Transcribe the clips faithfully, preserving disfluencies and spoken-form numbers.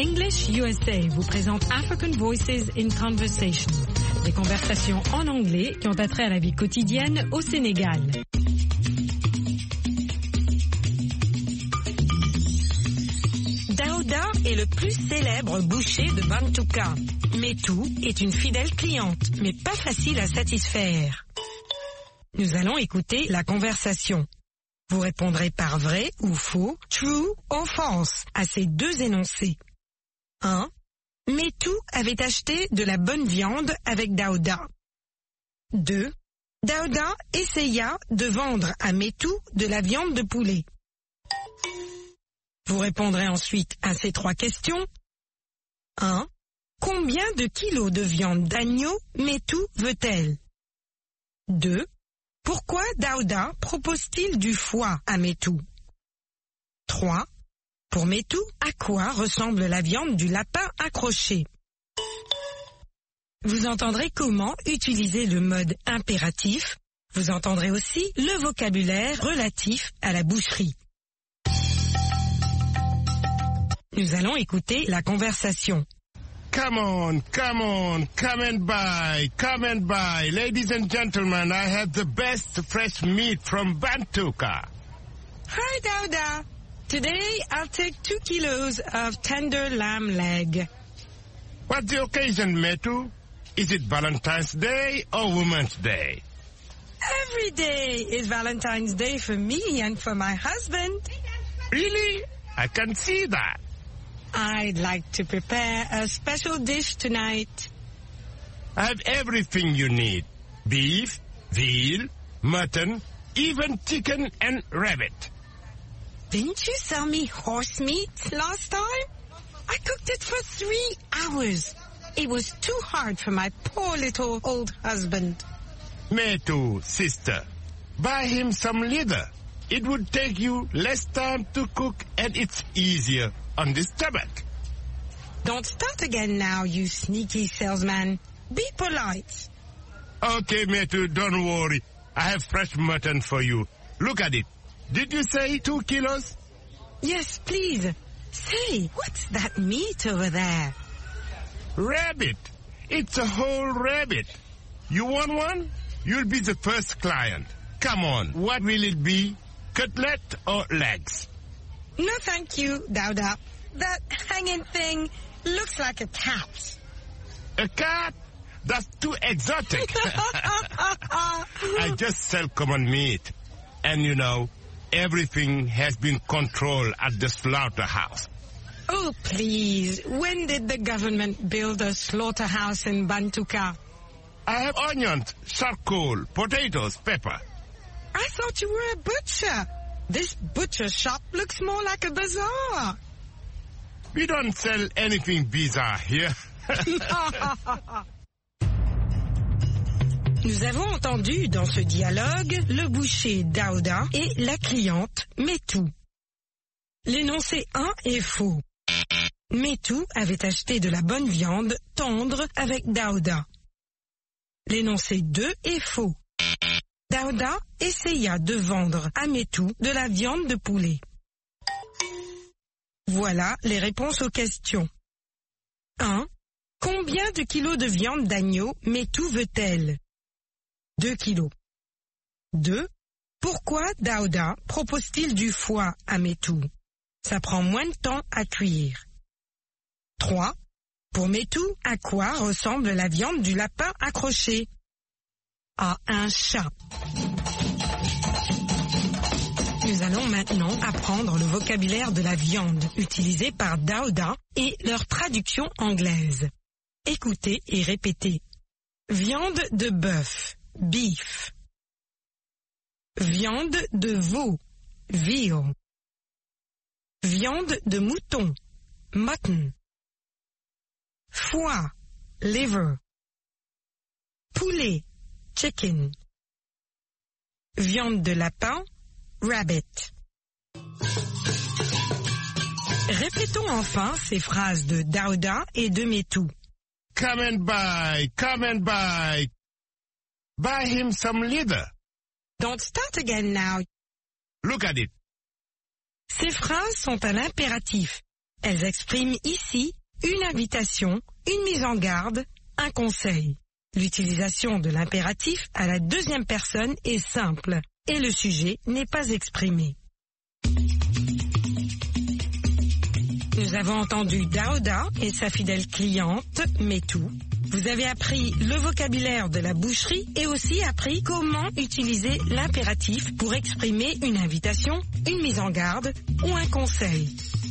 English U S A vous présente African Voices in Conversation, des conversations en anglais qui ont attrait à la vie quotidienne au Sénégal. Daouda est le plus célèbre boucher de Bantouka. Metou est une fidèle cliente, mais pas facile à satisfaire. Nous allons écouter la conversation. Vous répondrez par vrai ou faux, true ou false à ces deux énoncés. un. Metou avait acheté de la bonne viande avec Daouda. deux. Daouda essaya de vendre à Metou de la viande de poulet. Vous répondrez ensuite à ces trois questions. un. Combien de kilos de viande d'agneau Metou veut-elle? deux. Pourquoi Daouda propose-t-il du foie à Metou? trois. Pour Metou, à quoi ressemble la viande du lapin accroché? Vous entendrez comment utiliser le mode impératif. Vous entendrez aussi le vocabulaire relatif à la boucherie. Nous allons écouter la conversation. Come on, come on, come and buy, come and buy. Ladies and gentlemen, I have the best fresh meat from Bantouka. Hi, Daouda. Today I'll take two kilos of tender lamb leg. What's the occasion, Metu? Is it Valentine's Day or Women's Day? Every day is Valentine's Day for me and for my husband. Really? I can see that. I'd like to prepare a special dish tonight. I have everything you need. Beef, veal, mutton, even chicken and rabbit. Didn't you sell me horse meat last time? I cooked it for three hours. It was too hard for my poor little old husband. Metu, sister, buy him some leather. It would take you less time to cook and it's easier on the stomach. Don't start again now, you sneaky salesman. Be polite. Okay, Metu, don't worry. I have fresh mutton for you. Look at it. Did you say two kilos? Yes, please. Say, what's that meat over there? Rabbit. It's a whole rabbit. You want one? You'll be the first client. Come on, what will it be? Cutlet or legs? No, thank you, Daouda. That hanging thing looks like a cat. A cat? That's too exotic. I just sell common meat. And you know, everything has been controlled at the slaughterhouse. Oh, please. When did the government build a slaughterhouse in Bantouka? I have onions, charcoal, potatoes, pepper. I thought you were a butcher. This butcher shop looks more like a bazaar. We don't sell anything bizarre here. Nous avons entendu dans ce dialogue le boucher Daouda et la cliente Metou. L'énoncé un est faux. Metou avait acheté de la bonne viande tendre avec Daouda. L'énoncé deux est faux. Daouda essaya de vendre à Metou de la viande de poulet. Voilà les réponses aux questions. un. Combien de kilos de viande d'agneau Metou veut-elle? deux kilos. deux. Pourquoi Daouda propose-t-il du foie à Metou? Ça prend moins de temps à cuire. trois. Pour Metou, à quoi ressemble la viande du lapin accroché? À un chat. Nous allons maintenant apprendre le vocabulaire de la viande utilisé par Daouda et leur traduction anglaise. Écoutez et répétez. Viande de bœuf, beef. Viande de veau, veal. Viande de mouton, mutton. Foie, liver. Poulet, chicken. Viande de lapin, rabbit. Répétons enfin ces phrases de Daouda et de Metou. Come and buy, come and buy. Buy him some leather. Don't start again now. Look at it. Ces phrases sont à l'impératif. Elles expriment ici une invitation, une mise en garde, un conseil. L'utilisation de l'impératif à la deuxième personne est simple et le sujet n'est pas exprimé. Nous avons entendu Daouda et sa fidèle cliente, Metou. Vous avez appris le vocabulaire de la boucherie et aussi appris comment utiliser l'impératif pour exprimer une invitation, une mise en garde ou un conseil.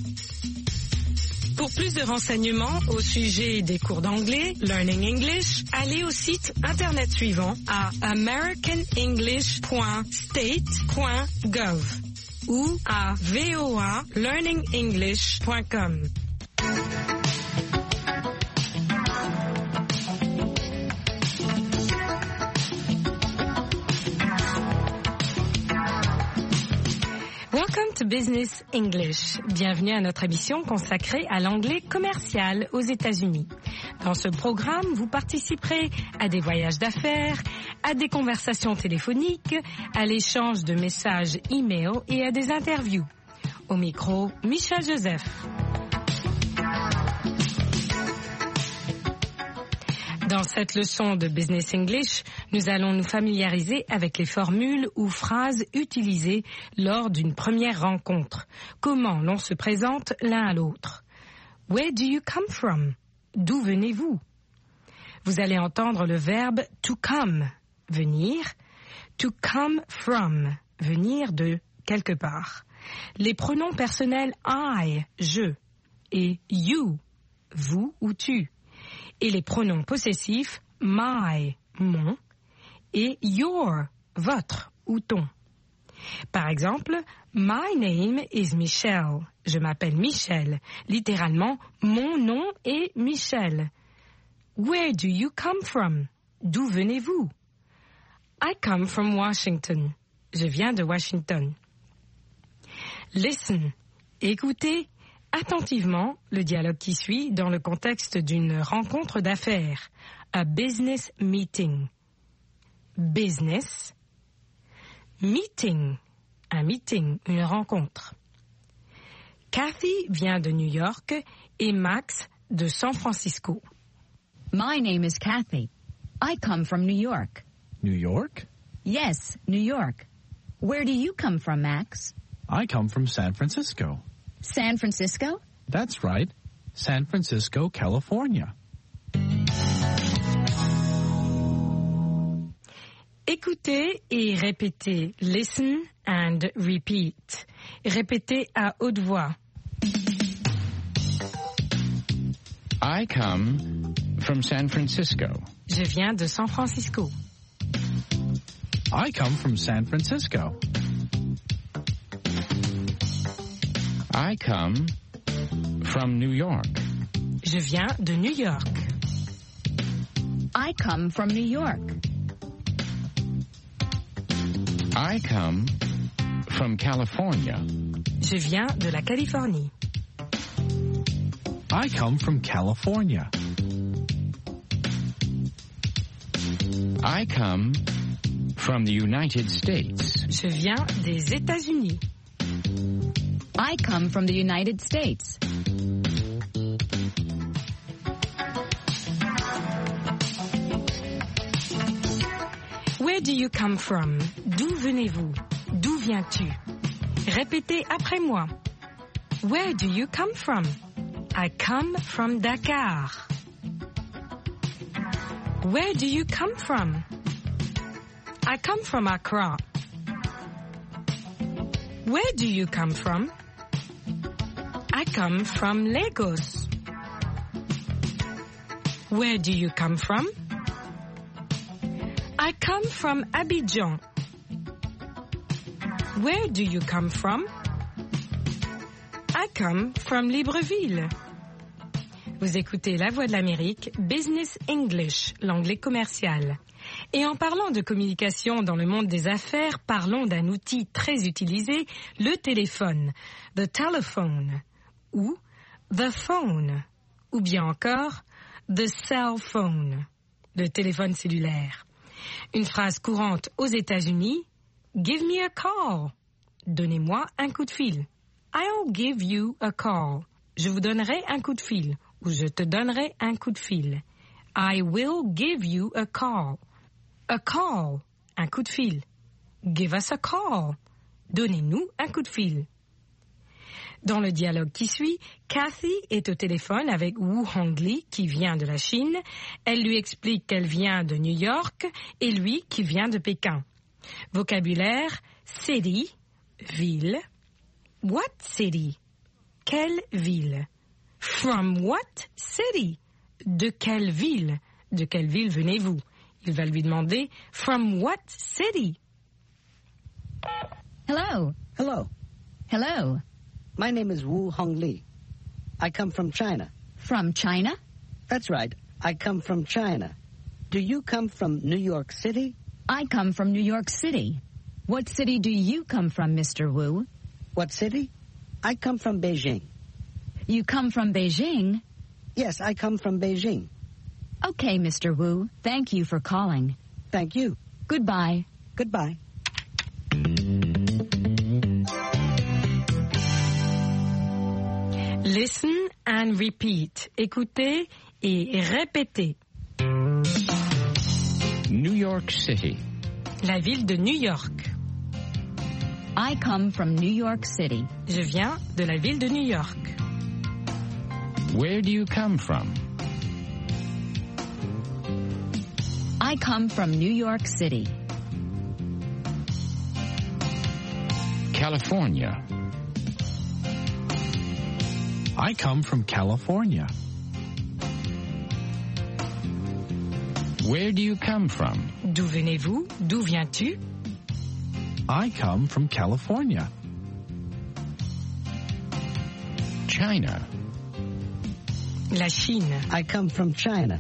Pour plus de renseignements au sujet des cours d'anglais, Learning English, allez au site internet suivant à american english point state point gov ou à voa learning english point com. Welcome to Business English. Bienvenue à notre émission consacrée à l'anglais commercial aux États-Unis. Dans ce programme, vous participerez à des voyages d'affaires, à des conversations téléphoniques, à l'échange de messages e-mail et à des interviews. Au micro, Michel Joseph. Dans cette leçon de Business English, nous allons nous familiariser avec les formules ou phrases utilisées lors d'une première rencontre. Comment l'on se présente l'un à l'autre. Where do you come from? D'où venez-vous? Vous allez entendre le verbe to come, venir, to come from, venir de quelque part. Les pronoms personnels I, je, et you, vous ou tu. Et les pronoms possessifs my, mon, et your, votre ou ton. Par exemple, my name is Michelle. Je m'appelle Michel. Littéralement, mon nom est Michel. Where do you come from? D'où venez-vous? I come from Washington. Je viens de Washington. Listen. Écoutez attentivement le dialogue qui suit dans le contexte d'une rencontre d'affaires. A business meeting. Business. Meeting. Un meeting, une rencontre. Kathy vient de New York et Max de San Francisco. My name is Kathy. I come from New York. New York? Yes, New York. Where do you come from, Max? I come from San Francisco. San Francisco? That's right. San Francisco, California. Écoutez et répétez. Listen and repeat. Répétez à haute voix. I come from San Francisco. Je viens de San Francisco. I come from San Francisco. I come from New York. Je viens de New York. I come from New York. I come from California. Je viens de la Californie. I come from California. I come from the United States. Je viens des États-Unis. I come from the United States. Where do you come from? D'où venez-vous? D'où viens-tu? Répétez après moi. Where do you come from? I come from Dakar. Where do you come from? I come from Accra. Where do you come from? I come from Lagos. Where do you come from? I come from Abidjan. Where do you come from? I come from Libreville. Vous écoutez La Voix de l'Amérique, Business English, l'anglais commercial. Et en parlant de communication dans le monde des affaires, parlons d'un outil très utilisé, le téléphone, the telephone, ou the phone, ou bien encore the cell phone, le téléphone cellulaire. Une phrase courante aux États-Unis, give me a call, donnez-moi un coup de fil. I'll give you a call. Je vous donnerai un coup de fil. Ou je te donnerai un coup de fil. I will give you a call. A call. Un coup de fil. Give us a call. Donnez-nous un coup de fil. Dans le dialogue qui suit, Kathy est au téléphone avec Wu Hongli qui vient de la Chine. Elle lui explique qu'elle vient de New York et lui qui vient de Pékin. Vocabulaire, city, ville. What city? Quelle ville? From what city? De quelle ville? De quelle ville venez-vous? Il va lui demander, from what city? Hello. Hello. Hello. My name is Wu Hongli. I come from China. From China? That's right. I come from China. Do you come from New York City? I come from New York City. What city do you come from, Mister Wu? What city? I come from Beijing. You come from Beijing? Yes, I come from Beijing. Okay, Mister Wu. Thank you for calling. Thank you. Goodbye. Goodbye. Listen and repeat. Écoutez et répétez. New York City. La ville de New York. I come from New York City. Je viens de la ville de New York. Where do you come from? I come from New York City. California. I come from California. Where do you come from? D'où venez-vous? D'où viens-tu? I come from California. China. La Chine. I come from China.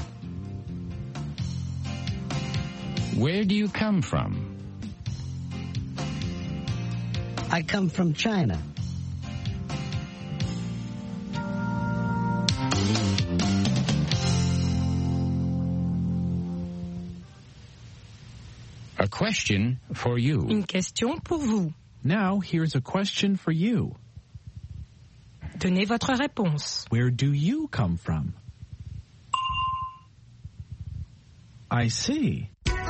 Where do you come from? I come from China. A question for you. Une question pour vous. Now, here's a question for you. Donnez votre réponse. Where do you come from? I see.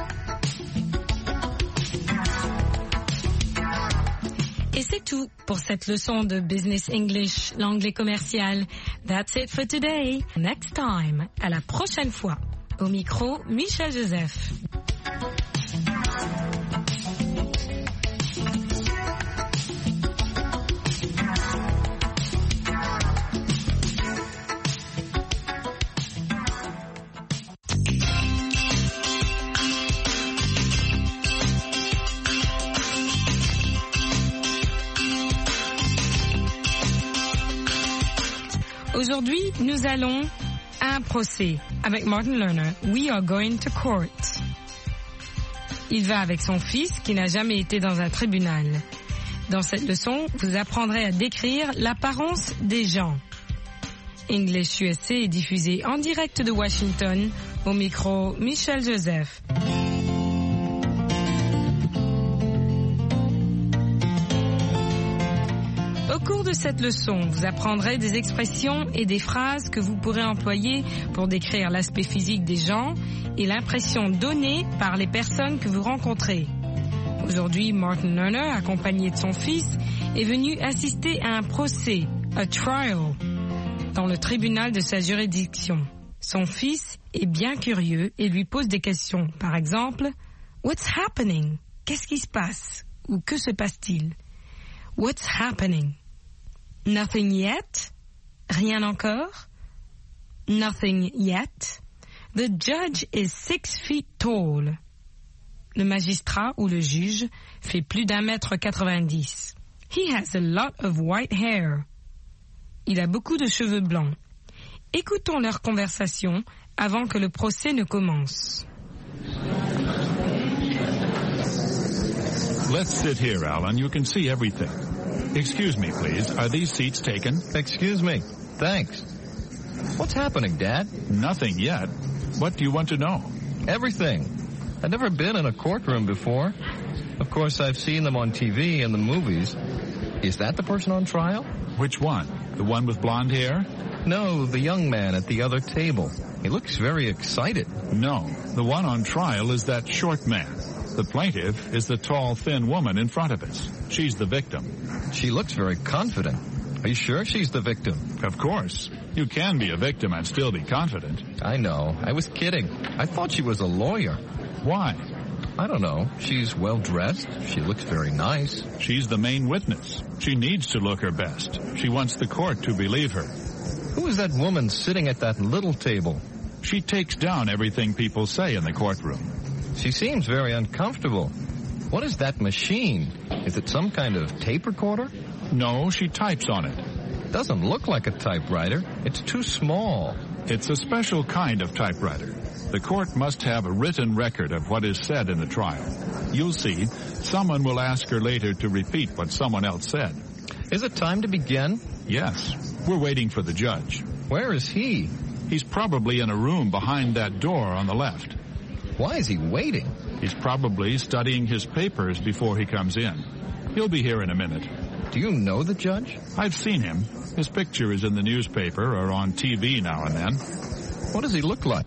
Et c'est tout pour cette leçon de Business English, l'anglais commercial. That's it for today. Next time. À la prochaine fois. Au micro, Michel Joseph. Aujourd'hui, nous allons à un procès. Avec Martin Lerner, we are going to court. Il va avec son fils qui n'a jamais été dans un tribunal. Dans cette leçon, vous apprendrez à décrire l'apparence des gens. English U S A est diffusé en direct de Washington. Au micro, Michel Joseph. Au cours de cette leçon, vous apprendrez des expressions et des phrases que vous pourrez employer pour décrire l'aspect physique des gens et l'impression donnée par les personnes que vous rencontrez. Aujourd'hui, Martin Lerner, accompagné de son fils, est venu assister à un procès, a trial, dans le tribunal de sa juridiction. Son fils est bien curieux et lui pose des questions. Par exemple, « What's happening ?» Qu'est-ce qui se passe? Ou que se passe-t-il? What's happening? Nothing yet? Rien encore? Nothing yet? The judge is six feet tall. Le magistrat ou le juge fait plus d'un mètre quatre-vingt-dix. He has a lot of white hair. Il a beaucoup de cheveux blancs. Écoutons leur conversation avant que le procès ne commence. Let's sit here, Alan. You can see everything. Excuse me, please. Are these seats taken? Excuse me. Thanks. What's happening, Dad? Nothing yet. What do you want to know? Everything. I've never been in a courtroom before. Of course, I've seen them on T V and the movies. Is that the person on trial? Which one? The one with blonde hair? No, the young man at the other table. He looks very excited. No, the one on trial is that short man. The plaintiff is the tall, thin woman in front of us. She's the victim. She looks very confident. Are you sure she's the victim? Of course. You can be a victim and still be confident. I know. I was kidding. I thought she was a lawyer. Why? I don't know. She's well dressed. She looks very nice. She's the main witness. She needs to look her best. She wants the court to believe her. Who is that woman sitting at that little table? She takes down everything people say in the courtroom. She seems very uncomfortable. What is that machine? Is it some kind of tape recorder? No, she types on it. Doesn't look like a typewriter. It's too small. It's a special kind of typewriter. The court must have a written record of what is said in the trial. You'll see, someone will ask her later to repeat what someone else said. Is it time to begin? Yes. We're waiting for the judge. Where is he? He's probably in a room behind that door on the left. Why is he waiting? He's probably studying his papers before he comes in. He'll be here in a minute. Do you know the judge? I've seen him. His picture is in the newspaper or on T V now and then. What does he look like?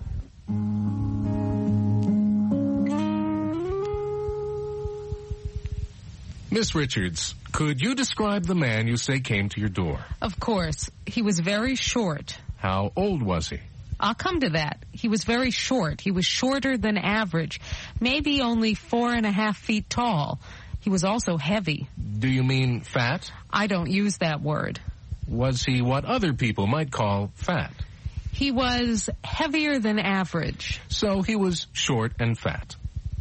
Miss Richards, could you describe the man you say came to your door? Of course. He was very short. How old was he? I'll come to that. He was very short. He was shorter than average. Maybe only four and a half feet tall. He was also heavy. Do you mean fat? I don't use that word. Was he what other people might call fat? He was heavier than average. So he was short and fat.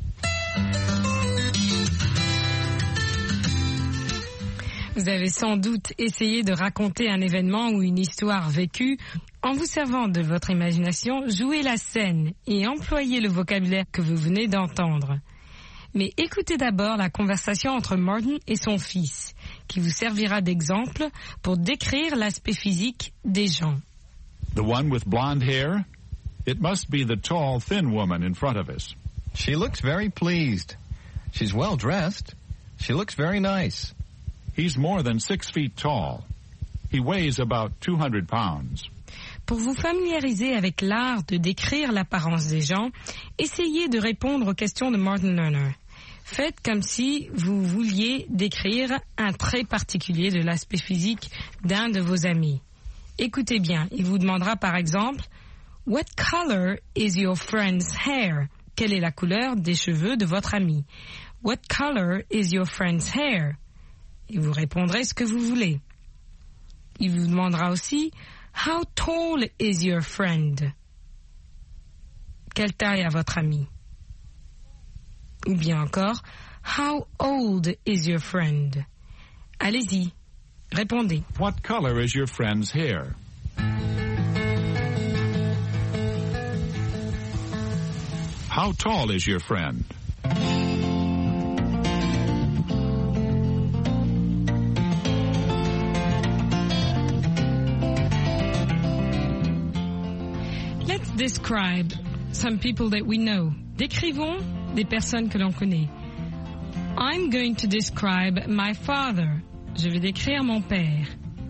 Vous avez sans doute essayé de raconter un événement ou une histoire vécue. En vous servant de votre imagination, jouez la scène et employez le vocabulaire que vous venez d'entendre. Mais écoutez d'abord la conversation entre Martin et son fils, qui vous servira d'exemple pour décrire l'aspect physique des gens. The one with blonde hair? It must be the tall, thin woman in front of us. She looks very pleased. She's well dressed. She looks very nice. He's more than six feet tall. He weighs about two hundred pounds. Pour vous familiariser avec l'art de décrire l'apparence des gens, essayez de répondre aux questions de Martin Lerner. Faites comme si vous vouliez décrire un trait particulier de l'aspect physique d'un de vos amis. Écoutez bien, il vous demandera par exemple « What color is your friend's hair ?» Quelle est la couleur des cheveux de votre ami? « What color is your friend's hair ?» Et vous répondrez ce que vous voulez. Il vous demandera aussi « How tall is your friend ?» Quelle taille a votre ami? Ou bien encore « How old is your friend ?» Allez-y, répondez. What color is your friend's hair? How tall is your friend? Let's describe some people that we know. Décrivons des personnes que l'on connaît. I'm going to describe my father. Je vais décrire mon père.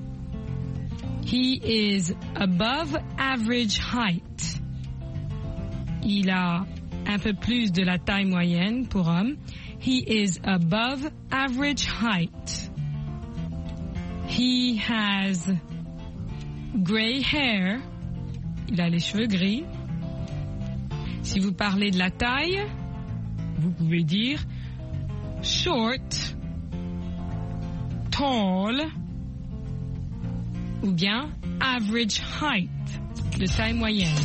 He is above average height. Il a un peu plus de la taille moyenne pour homme. He is above average height. He has gray hair. Il a les cheveux gris. Si vous parlez de la taille, vous pouvez dire short, tall, ou bien average height, de taille moyenne.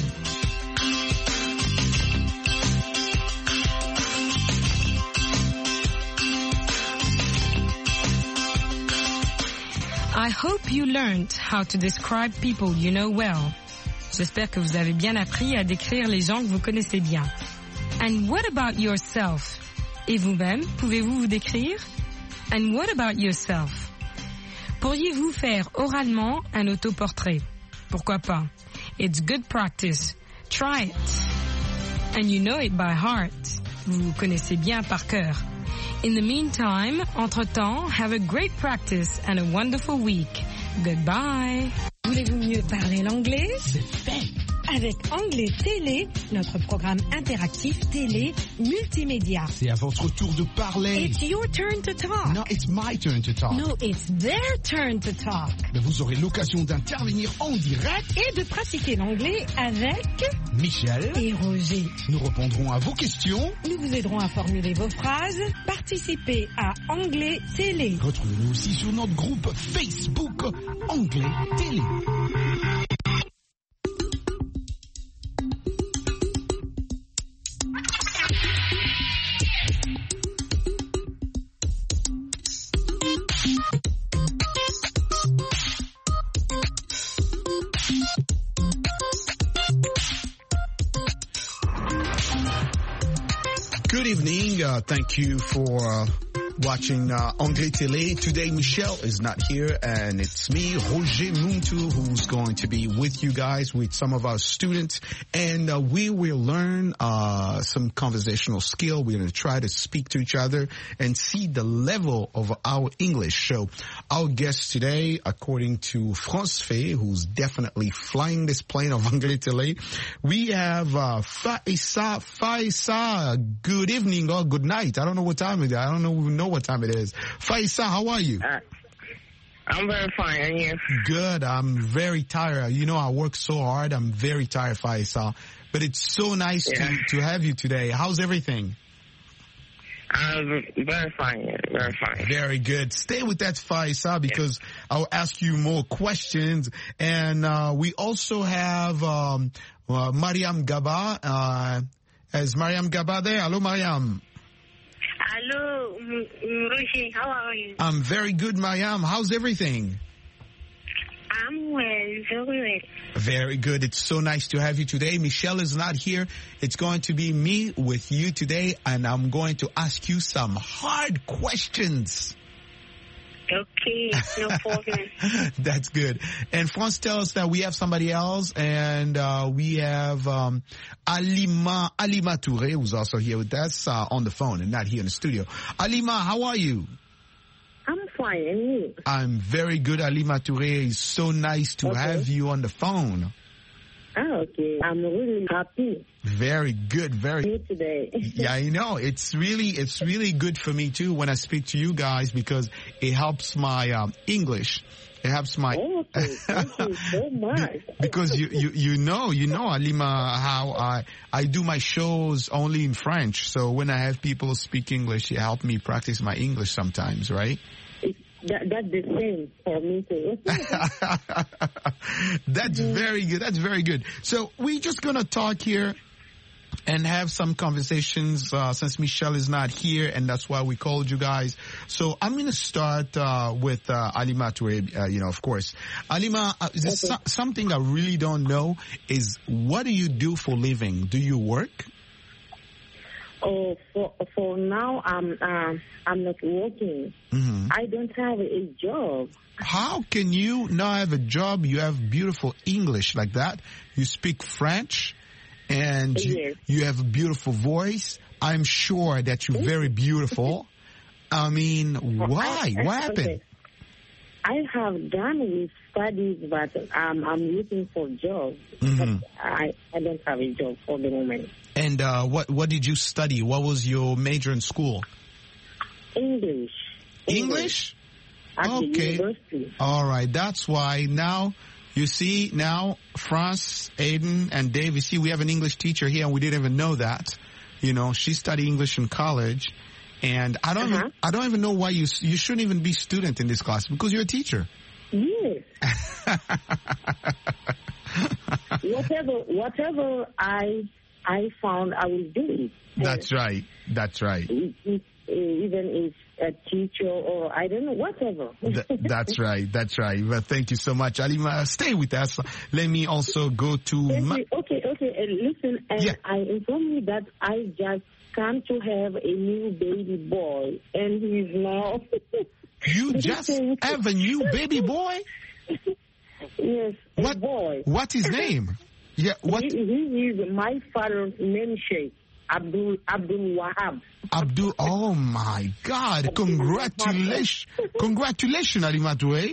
I hope you learned how to describe people you know well. J'espère que vous avez bien appris à décrire les gens que vous connaissez bien. And what about yourself? Et vous-même, pouvez-vous vous décrire? And what about yourself? Pourriez-vous faire oralement un autoportrait? Pourquoi pas? It's good practice. Try it. And you know it by heart. Vous vous connaissez bien par cœur. In the meantime, entre-temps, have a great practice and a wonderful week. Goodbye. Voulez-vous mieux parler l'anglais? C'est fait. Avec Anglais Télé, notre programme interactif télé multimédia. C'est à votre tour de parler. It's your turn to talk. No, it's my turn to talk. No, it's their turn to talk. Mais vous aurez l'occasion d'intervenir en direct et de pratiquer l'anglais avec Michel et Roger. Nous répondrons à vos questions. Nous vous aiderons à formuler vos phrases. Participez à Anglais Télé. Retrouvez-nous aussi sur notre groupe Facebook Anglais Télé. Good evening. Uh, thank you for uh, watching uh, Anglais Télé. Today, Michelle is not here, and it's me, Roger Muntu, who's going to be with you guys with some of our students, and uh, we will learn uh, some conversational skill. We're going to try to speak to each other and see the level of our English. So our guest today, according to France Fay, who's definitely flying this plane of Anglais Télé, we have uh, Faisa. Faisa, good evening or good night. I don't know what time it is. I don't know, know what time it is. Faisa, how are you? Uh, I'm very fine, and you? Good. I'm very tired. You know, I work so hard. I'm very tired, Faisa. But it's so nice yeah. to, to have you today. How's everything? Um, very fine, very fine. Very good. Stay with that, Faisa, because yeah. I'll ask you more questions. And uh, we also have um, uh, Mariam Gaba. Uh, is Mariam Gaba there? Hello, Mariam. Hello, Roger. How are you? I'm very good, Mariam. How's everything? I'm well, very well. Very good. It's so nice to have you today. Michelle is not here. It's going to be me with you today, and I'm going to ask you some hard questions. Okay, no problem. That's good. And France tells us that we have somebody else, and uh, we have um, Alima Alima Touré, who's also here with us uh, on the phone and not here in the studio. Alima, how are you? I'm fine, and you? I'm very good, Alima Touré. It's so nice to okay. have you on the phone. Oh, okay. I'm really happy. Very good. Very good today. Yeah, I know. It's really, it's really good for me too when I speak to you guys because it helps my um, English. It helps my. Oh, okay. Thank you so much. Because you, you, you know, you know, Alima, how I, I do my shows only in French. So when I have people speak English, it helps me practice my English sometimes, right? That, that's the same for me too. That's mm-hmm. very good. That's very good. So we're just going to talk here and have some conversations uh, since Michelle is not here, and that's why we called you guys. So I'm going to start uh, with uh, Alima Touré, uh, you know, of course. Alima, uh, okay. so- something I really don't know is what do you do for living? Do you work? Oh, for for now, I'm um, I'm not working. Mm-hmm. I don't have a job. How can you not have a job? You have beautiful English like that. You speak French, and you, yes. you have a beautiful voice. I'm sure that you're very beautiful. I mean, why? I, I, what happened? Okay. I have done with studies, but um, I'm looking for a job. Mm-hmm. But I, I don't have a job for the moment. And uh, what what did you study? What was your major in school? English. English? At okay. the university. All right. That's why now, you see, now France, Aiden, and Dave, you see, we have an English teacher here, and we didn't even know that. You know, she studied English in college. And I don't, uh-huh. even, I don't even know why you you shouldn't even be student in this class because you're a teacher. Yes. whatever, whatever I I found, I will do it. That's right. That's right. It, it, even if a teacher or I don't know, whatever. Th- that's right. That's right. Well, thank you so much, Alima. Stay with us. Let me also go to. Ma- okay, okay. Uh, listen, and yeah. I inform you that I just come to have a new baby boy, and he's now. You just have a new baby boy? Yes, a what, boy. What's his name? Yeah, what? He, he is my father's namesake, Abdul Abdul Wahab. Abdul, oh my God, congratulations, congratulations, Alimatou.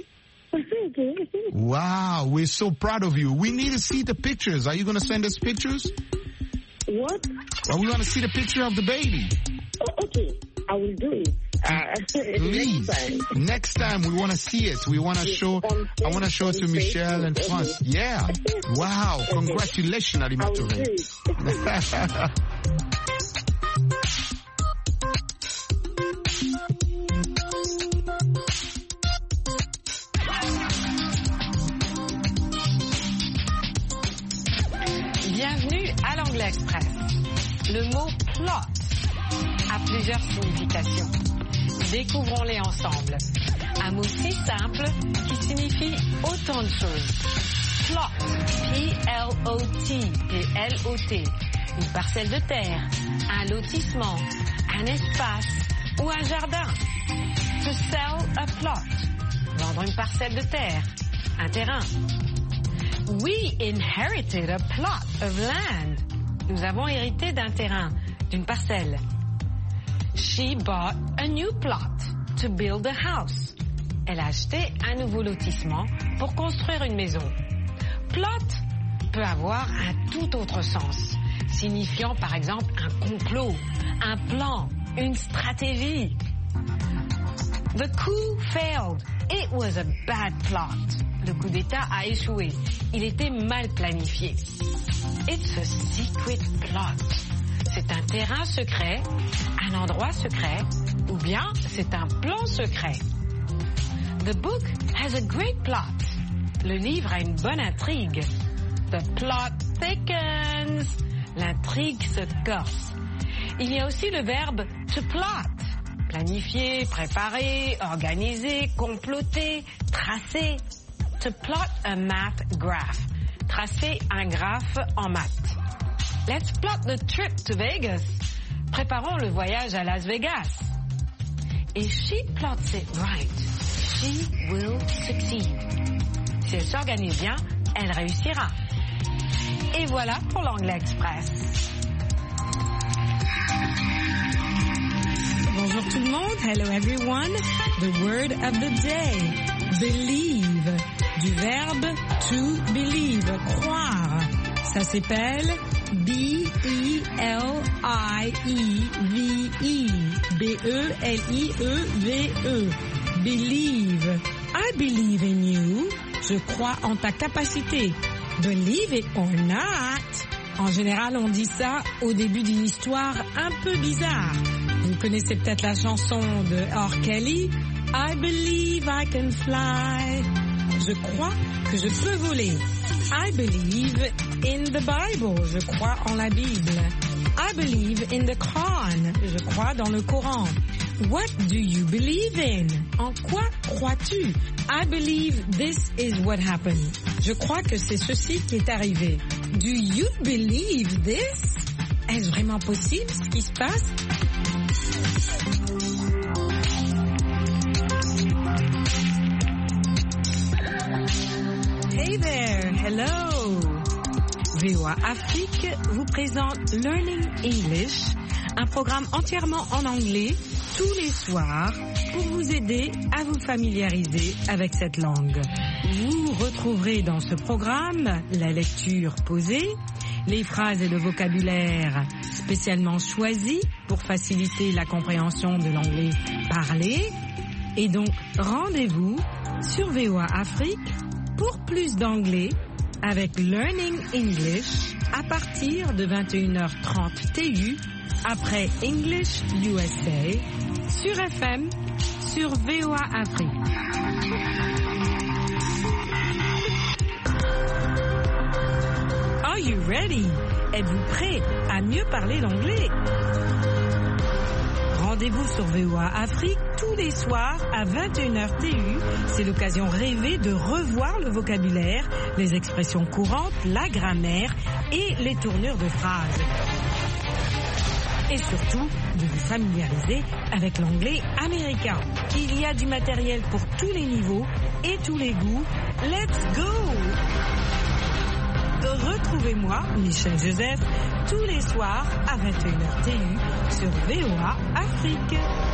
Wow, we're so proud of you. We need to see the pictures. Are you going to send us pictures? What? Well, we want to see the picture of the baby. Oh, okay, I will do it. Uh, Please, next time. next time we want to see it. We want to show. I want to show it to Michelle and France. Yeah. Wow. Congratulations, Alimatou. Bienvenue à l'Anglais Express. Le mot plot a plusieurs significations. Découvrons-les ensemble. Un mot si simple qui signifie autant de choses. Plot, P L O T, P L O T, une parcelle de terre, un lotissement, un espace ou un jardin. To sell a plot, vendre une parcelle de terre, un terrain. We inherited a plot of land. Nous avons hérité d'un terrain, d'une parcelle. She bought a new plot to build a house. Elle a acheté un nouveau lotissement pour construire une maison. Plot peut avoir un tout autre sens, signifiant par exemple un complot, un plan, une stratégie. The coup failed. It was a bad plot. Le coup d'État a échoué. Il était mal planifié. It's a secret plot. C'est un terrain secret, un endroit secret, ou bien c'est un plan secret. The book has a great plot. Le livre a une bonne intrigue. The plot thickens. L'intrigue se corse. Il y a aussi le verbe to plot. Planifier, préparer, organiser, comploter, tracer. To plot a math graph. Tracer un graphe en maths. Let's plot the trip to Vegas. Préparons le voyage à Las Vegas. If she plots it right, she will succeed. Si elle s'organise bien, elle réussira. Et voilà pour l'Anglais Express. Bonjour tout le monde. Hello everyone. The word of the day. Believe. Du verbe to believe. Croire. Ça s'appelle B E L I E V E. B E L I E V E. Believe. I believe in you. Je crois en ta capacité. Believe it or not. En général, on dit ça au début d'une histoire un peu bizarre. Vous connaissez peut-être la chanson de R. Kelly. I believe I can fly. Je crois que je peux voler. I believe in the Bible. Je crois en la Bible. I believe in the Quran. Je crois dans le Coran. What do you believe in? En quoi crois-tu? I believe this is what happened. Je crois que c'est ceci qui est arrivé. Do you believe this? Est-ce vraiment possible ce qui se passe? Hey there, hello. V O A Afrique vous présente Learning English, un programme entièrement en anglais tous les soirs pour vous aider à vous familiariser avec cette langue. Vous retrouverez dans ce programme la lecture posée, les phrases et le vocabulaire spécialement choisis pour faciliter la compréhension de l'anglais parlé. Et donc, rendez-vous sur V O A Afrique pour plus d'anglais avec Learning English à partir de vingt et une heures trente T U après English U S A sur F M sur V O A Afrique. Are you ready? Êtes-vous prêt à mieux parler l'anglais? Rendez-vous sur V O A Afrique tous les soirs à vingt et une heures T U. C'est l'occasion rêvée de revoir le vocabulaire, les expressions courantes, la grammaire et les tournures de phrases. Et surtout, de vous familiariser avec l'anglais américain. Il y a du matériel pour tous les niveaux et tous les goûts. Let's go! Retrouvez-moi, Michel Joseph, tous les soirs à vingt et une heures T U sur V O A Afrique.